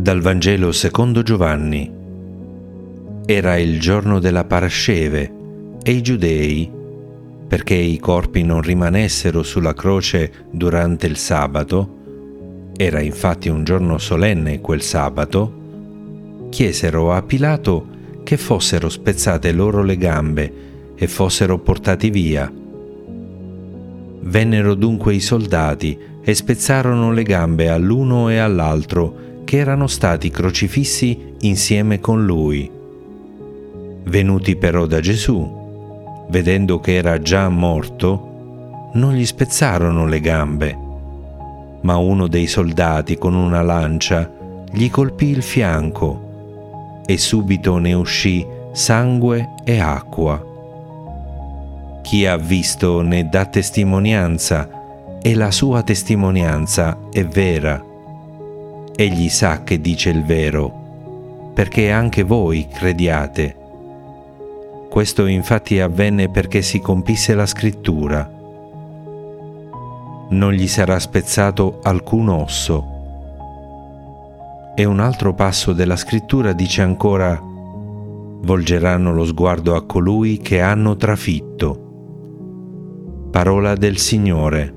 Dal Vangelo secondo Giovanni. Era il giorno della Parasceve e i giudei, perché i corpi non rimanessero sulla croce durante il sabato, era infatti un giorno solenne quel sabato, chiesero a Pilato che fossero spezzate loro le gambe e fossero portati via. Vennero dunque i soldati e spezzarono le gambe all'uno e all'altro che erano stati crocifissi insieme con lui. Venuti però da Gesù, vedendo che era già morto, non gli spezzarono le gambe, ma uno dei soldati con una lancia gli colpì il fianco e subito ne uscì sangue e acqua. Chi ha visto ne dà testimonianza e la sua testimonianza è vera. Egli sa che dice il vero, perché anche voi crediate. Questo infatti avvenne perché si compisse la scrittura. Non gli sarà spezzato alcun osso. E un altro passo della scrittura dice ancora: volgeranno lo sguardo a colui che hanno trafitto. Parola del Signore.